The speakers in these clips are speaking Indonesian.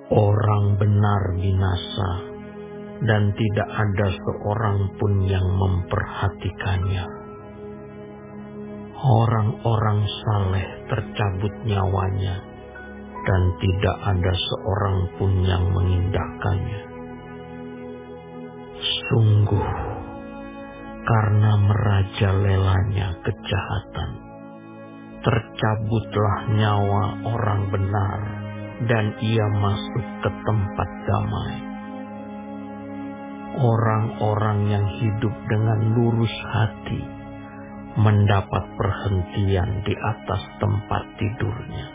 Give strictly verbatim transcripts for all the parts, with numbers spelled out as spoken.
Orang benar binasa, dan tidak ada seorang pun yang memperhatikannya. Orang-orang saleh tercabut nyawanya, dan tidak ada seorang pun yang mengindahkannya. Sungguh, karena merajalelanya kejahatan, tercabutlah nyawa orang benar, dan ia masuk ke tempat damai. Orang-orang yang hidup dengan lurus hati mendapat perhentian di atas tempat tidurnya.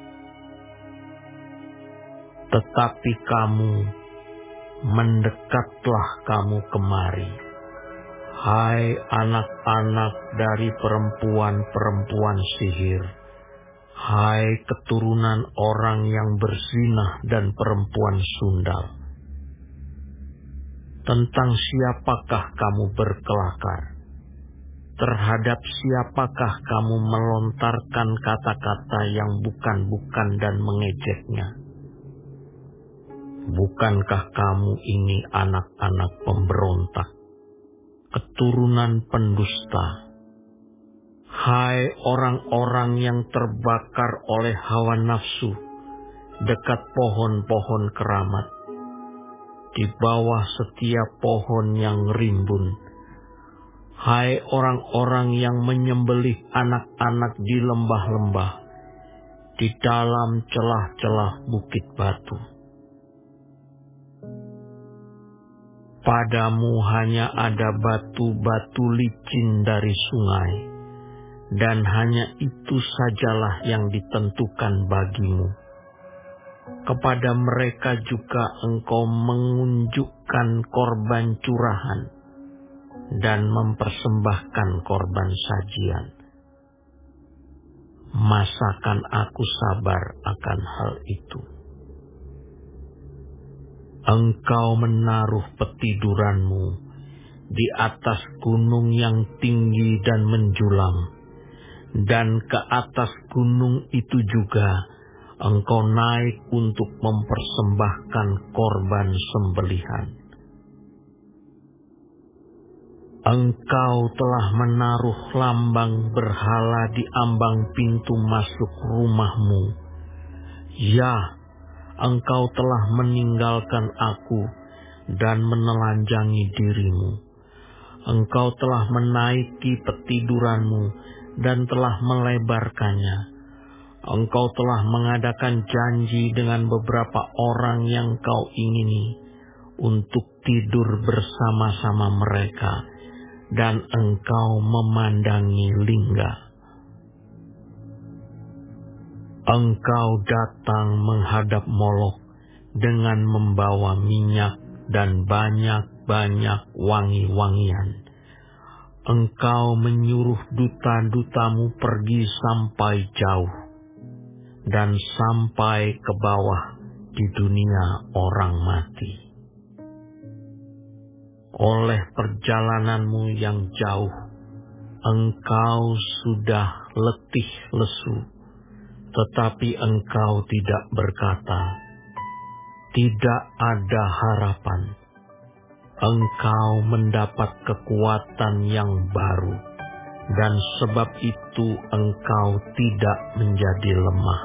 Tetapi kamu, mendekatlah kamu kemari, hai anak-anak dari perempuan-perempuan sihir, hai keturunan orang yang berzinah dan perempuan sundal. Tentang siapakah kamu berkelakar? Terhadap siapakah kamu melontarkan kata-kata yang bukan-bukan dan mengejeknya? Bukankah kamu ini anak-anak pemberontak, keturunan pendusta? Hai orang-orang yang terbakar oleh hawa nafsu dekat pohon-pohon keramat, di bawah setiap pohon yang rimbun. Hai orang-orang yang menyembelih anak-anak di lembah-lembah, di dalam celah-celah bukit batu. Padamu hanya ada batu-batu licin dari sungai, dan hanya itu sajalah yang ditentukan bagimu. Kepada mereka juga engkau mengunjukkan korban curahan dan mempersembahkan korban sajian. Masakan aku sabar akan hal itu? Engkau menaruh petiduranmu di atas gunung yang tinggi dan menjulang, dan ke atas gunung itu juga engkau naik untuk mempersembahkan korban sembelihan. Engkau telah menaruh lambang berhala di ambang pintu masuk rumahmu. Ya, engkau telah meninggalkan aku dan menelanjangi dirimu. Engkau telah menaiki petiduranmu dan telah melebarkannya. Engkau telah mengadakan janji dengan beberapa orang yang kau ingini untuk tidur bersama-sama mereka, dan engkau memandangi lingga. Engkau datang menghadap Molok dengan membawa minyak dan banyak-banyak wangi-wangian. Engkau menyuruh duta-dutamu pergi sampai jauh dan sampai ke bawah di dunia orang mati. Oleh perjalananmu yang jauh, engkau sudah letih lesu, tetapi engkau tidak berkata, tidak ada harapan. Engkau mendapat kekuatan yang baru, dan sebab itu engkau tidak menjadi lemah.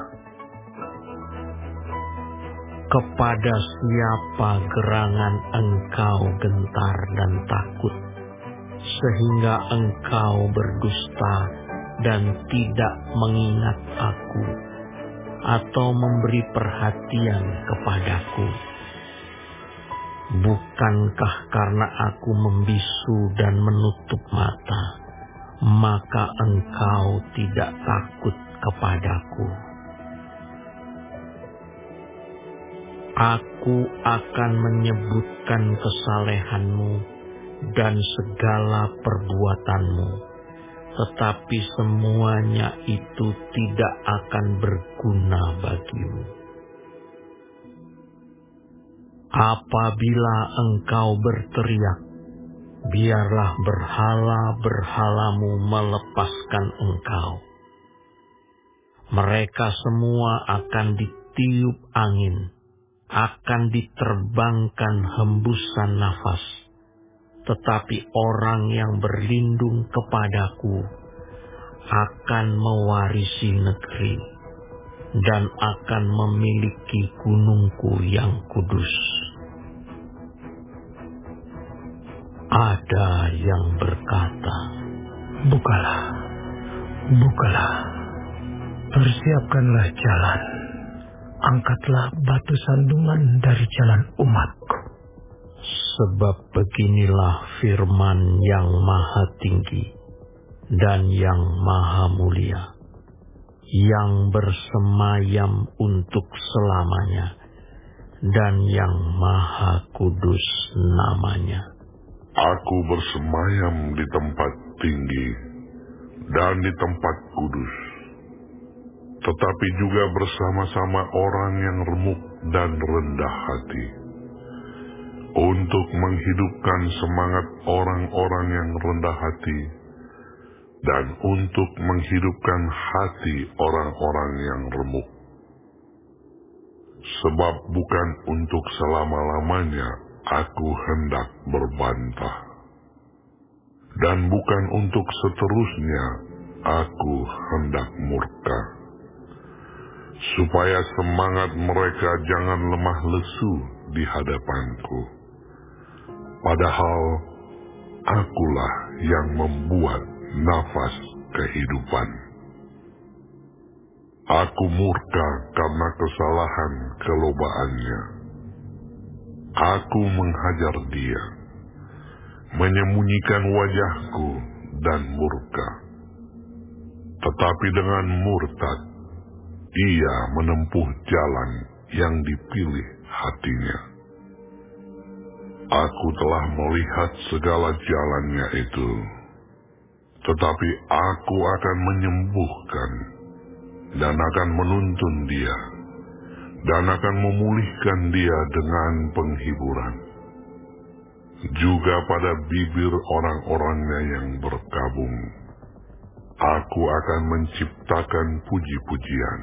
Kepada siapa gerangan engkau gentar dan takut, sehingga engkau berdusta dan tidak mengingat aku, atau memberi perhatian kepadaku? Bukankah karena aku membisu dan menutup mata, maka engkau tidak takut kepadaku? Aku akan menyebutkan kesalehanmu dan segala perbuatanmu, tetapi semuanya itu tidak akan berguna bagimu. Apabila engkau berteriak, biarlah berhala-berhalamu melepaskan engkau. Mereka semua akan ditiup angin, akan diterbangkan hembusan nafas, tetapi orang yang berlindung kepadaku akan mewarisi negeri dan akan memiliki gunungku yang kudus. Ada yang berkata, Bukalah, bukalah, persiapkanlah jalan, angkatlah batu sandungan dari jalan umatku. Sebab beginilah firman yang maha tinggi dan yang maha mulia, yang bersemayam untuk selamanya, dan yang maha kudus namanya. Aku bersemayam di tempat tinggi dan di tempat kudus, tetapi juga bersama-sama orang yang remuk dan rendah hati, untuk menghidupkan semangat orang-orang yang rendah hati, dan untuk menghidupkan hati orang-orang yang remuk. Sebab bukan untuk selama-lamanya aku hendak berbantah, dan bukan untuk seterusnya aku hendak murka, supaya semangat mereka jangan lemah lesu di hadapanku. Padahal akulah yang membuat nafas kehidupan. Aku murka karena kesalahan kelobaannya. Aku menghajar dia, menyembunyikan wajahku dan murka. Tetapi dengan murtad, ia menempuh jalan yang dipilih hatinya. Aku telah melihat segala jalannya itu, tetapi aku akan menyembuhkan dan akan menuntun dia, dan akan memulihkan dia dengan penghiburan. Juga pada bibir orang-orangnya yang berkabung, aku akan menciptakan puji-pujian.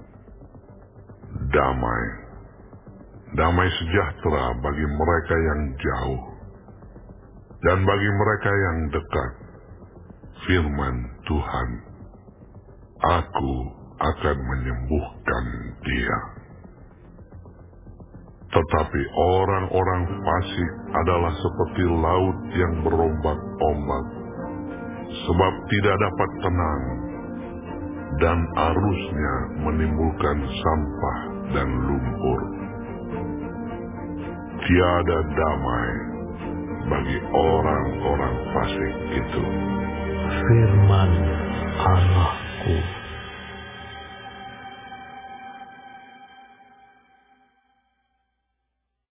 Damai, damai sejahtera bagi mereka yang jauh, dan bagi mereka yang dekat, firman Tuhan, aku akan menyembuhkan dia. Tetapi orang-orang fasik adalah seperti laut yang berombak-ombak, sebab tidak dapat tenang, dan arusnya menimbulkan sampah dan lumpur. Tiada damai bagi orang-orang fasik itu. Firman Allahku.